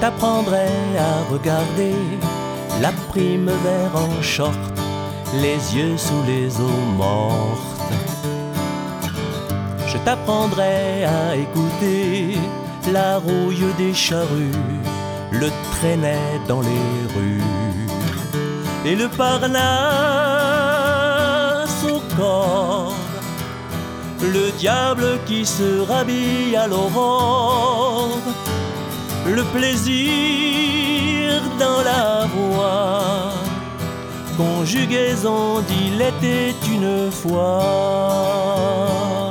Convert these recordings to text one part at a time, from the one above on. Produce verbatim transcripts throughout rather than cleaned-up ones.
t'apprendrai à regarder la prime vert en short, les yeux sous les eaux mortes. Je t'apprendrai à écouter la rouille des charrues, le traînet dans les rues, et le Parnasse au corps, le diable qui se rhabille à l'aurore, le plaisir dans la voix, conjugaison d'il était une fois.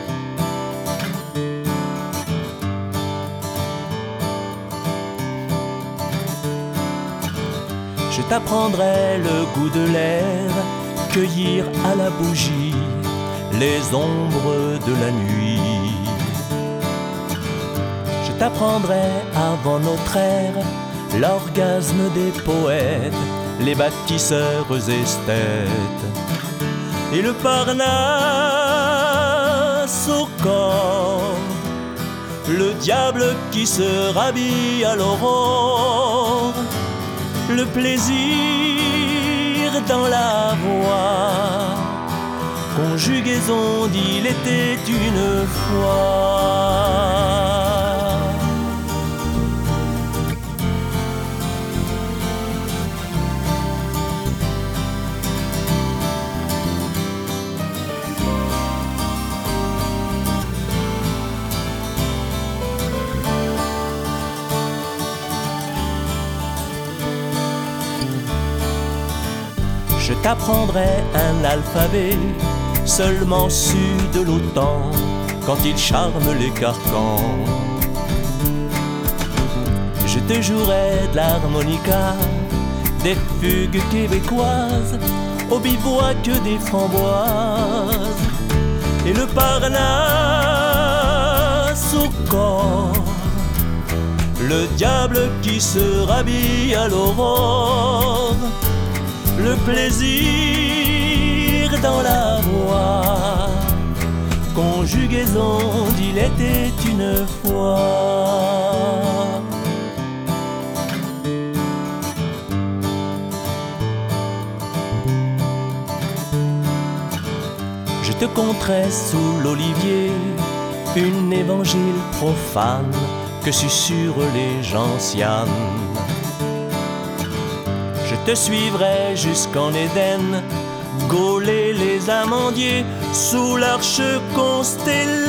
Je t'apprendrai le goût de l'air, cueillir à la bougie les ombres de la nuit. Je t'apprendrai avant notre ère l'orgasme des poètes, les bâtisseurs esthètes, et le Parnasse au corps, le diable qui se rhabille à l'aurore, le plaisir dans la voix, conjugaison d'il était une fois. Je t'apprendrai un alphabet seulement su de l'autan quand il charme les carcans. Je te jouerai de l'harmonica, des fugues québécoises, au bivouac des framboises, et le Parnasse au corps, le diable qui se rhabille à l'aurore, le plaisir dans la voix, conjugaison d'il était une fois. Je te conterai sous l'olivier une évangile profane que susurrent les gentianes. Je te suivrai jusqu'en Éden, gauler les amandiers sous l'arche constellée.